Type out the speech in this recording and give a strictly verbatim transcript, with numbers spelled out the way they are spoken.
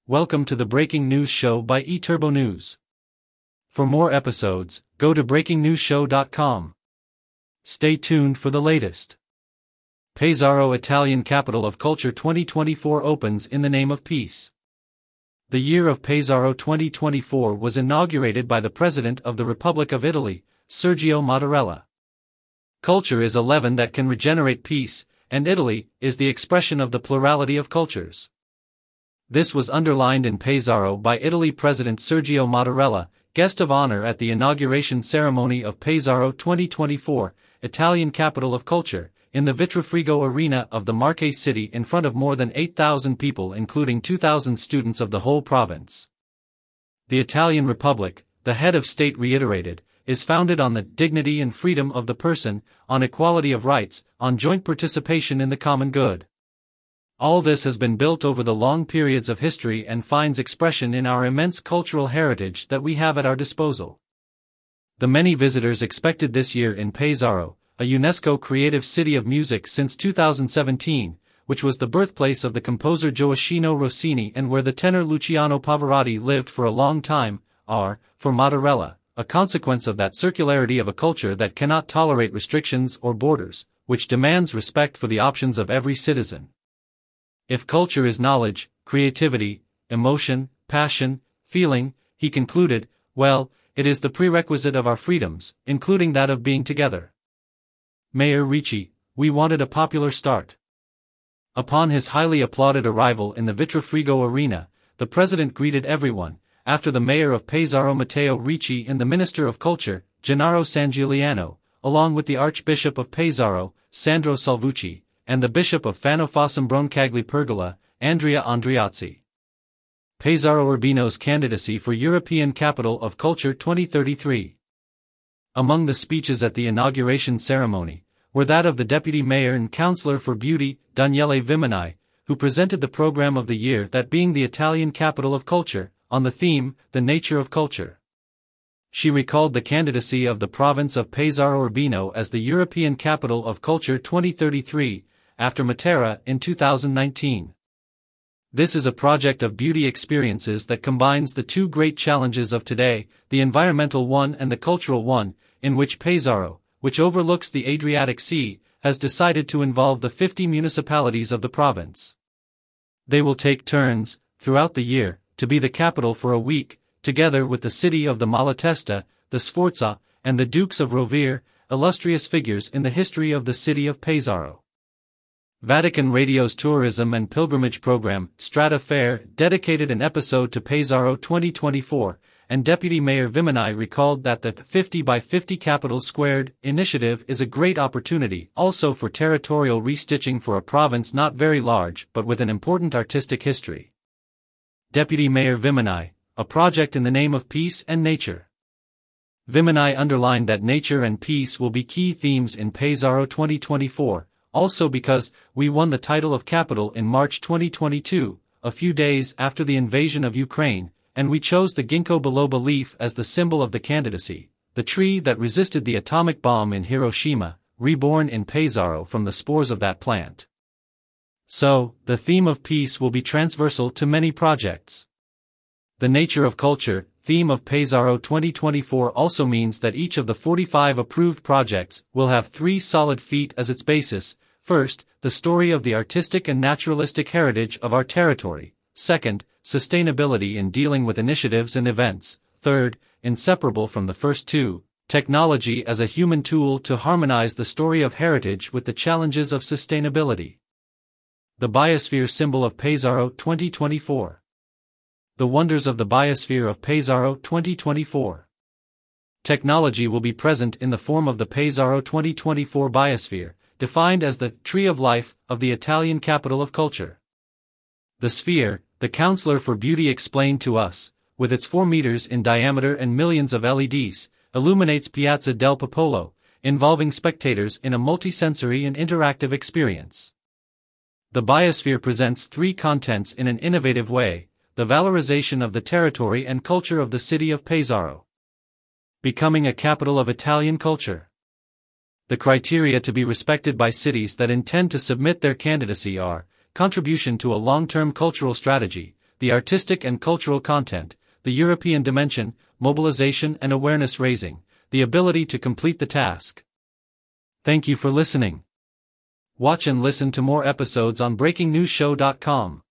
Welcome to the Breaking News Show by eTurbo News. For more episodes, go to breaking news show dot com. Stay tuned for the latest. Pesaro Italian Capital of Culture twenty twenty-four opens in the name of peace. The year of Pesaro twenty twenty-four was inaugurated by the President of the Republic of Italy, Sergio Mattarella. Culture is a leaven that can regenerate peace, and Italy is the expression of the plurality of cultures. This was underlined in Pesaro by Italy President Sergio Mattarella, guest of honor at the inauguration ceremony of Pesaro twenty twenty-four, Italian Capital of Culture, in the Vitrofrigo Arena of the Marche city in front of more than eight thousand people including two thousand students of the whole province. The Italian Republic, the head of state reiterated, is founded on the dignity and freedom of the person, on equality of rights, on joint participation in the common good. All this has been built over the long periods of history and finds expression in our immense cultural heritage that we have at our disposal. The many visitors expected this year in Pesaro, a UNESCO Creative City of Music since two thousand seventeen, which was the birthplace of the composer Gioacchino Rossini and where the tenor Luciano Pavarotti lived for a long time, are, for Mattarella, a consequence of that circularity of a culture that cannot tolerate restrictions or borders, which demands respect for the options of every citizen. If culture is knowledge, creativity, emotion, passion, feeling, he concluded, well, it is the prerequisite of our freedoms, including that of being together. Mayor Ricci, we wanted a popular start. Upon his highly applauded arrival in the Vitrofrigo Arena, the president greeted everyone, after the mayor of Pesaro Matteo Ricci and the minister of culture, Gennaro Sangiuliano, along with the archbishop of Pesaro, Sandro Salvucci, and the bishop of Fano Fossum Broncagli Pergola, Andrea Andreazzi. Pesaro Urbino's candidacy for European Capital of Culture twenty thirty-three. Among the speeches at the inauguration ceremony, were that of the deputy mayor and councillor for beauty, Daniele Viminai, who presented the program of the year, that being the Italian Capital of Culture, on the theme, The Nature of Culture. She recalled the candidacy of the province of Pesaro Urbino as the European Capital of Culture twenty thirty-three, after Matera in two thousand nineteen. This is a project of beauty experiences that combines the two great challenges of today, the environmental one and the cultural one, in which Pesaro, which overlooks the Adriatic Sea, has decided to involve the fifty municipalities of the province. They will take turns, throughout the year, to be the capital for a week, together with the city of the Malatesta, the Sforza, and the Dukes of Rovere, illustrious figures in the history of the city of Pesaro. Vatican Radio's tourism and pilgrimage program, Strada Fair, dedicated an episode to Pesaro twenty twenty-four, and Deputy Mayor Viminai recalled that the fifty by fifty Capitals Squared initiative is a great opportunity also for territorial restitching for a province not very large but with an important artistic history. Deputy Mayor Viminai, a project in the name of peace and nature. Viminai underlined that nature and peace will be key themes in Pesaro twenty twenty-four, also because we won the title of capital in March twenty twenty-two, a few days after the invasion of Ukraine, and we chose the ginkgo biloba leaf as the symbol of the candidacy, the tree that resisted the atomic bomb in Hiroshima, reborn in Pesaro from the spores of that plant. So, the theme of peace will be transversal to many projects. The nature of culture, theme of Pesaro twenty twenty-four also means that each of the forty-five approved projects will have three solid feet as its basis. First, the story of the artistic and naturalistic heritage of our territory. Second, sustainability in dealing with initiatives and events. Third, inseparable from the first two, technology as a human tool to harmonize the story of heritage with the challenges of sustainability. The Biosphere symbol of Pesaro twenty twenty-four. The wonders of the Biosphere of Pesaro twenty twenty-four. Technology will be present in the form of the Pesaro twenty twenty-four Biosphere, defined as the Tree of Life of the Italian Capital of Culture. The sphere, the councillor for beauty explained to us, with its four meters in diameter and millions of L E Ds, illuminates Piazza del Popolo, involving spectators in a multisensory and interactive experience. The Biosphere presents three contents in an innovative way: the valorization of the territory and culture of the city of Pesaro. Becoming a capital of Italian culture. The criteria to be respected by cities that intend to submit their candidacy are: contribution to a long-term cultural strategy, the artistic and cultural content, the European dimension, mobilization and awareness raising, the ability to complete the task. Thank you for listening. Watch and listen to more episodes on breaking news show dot com.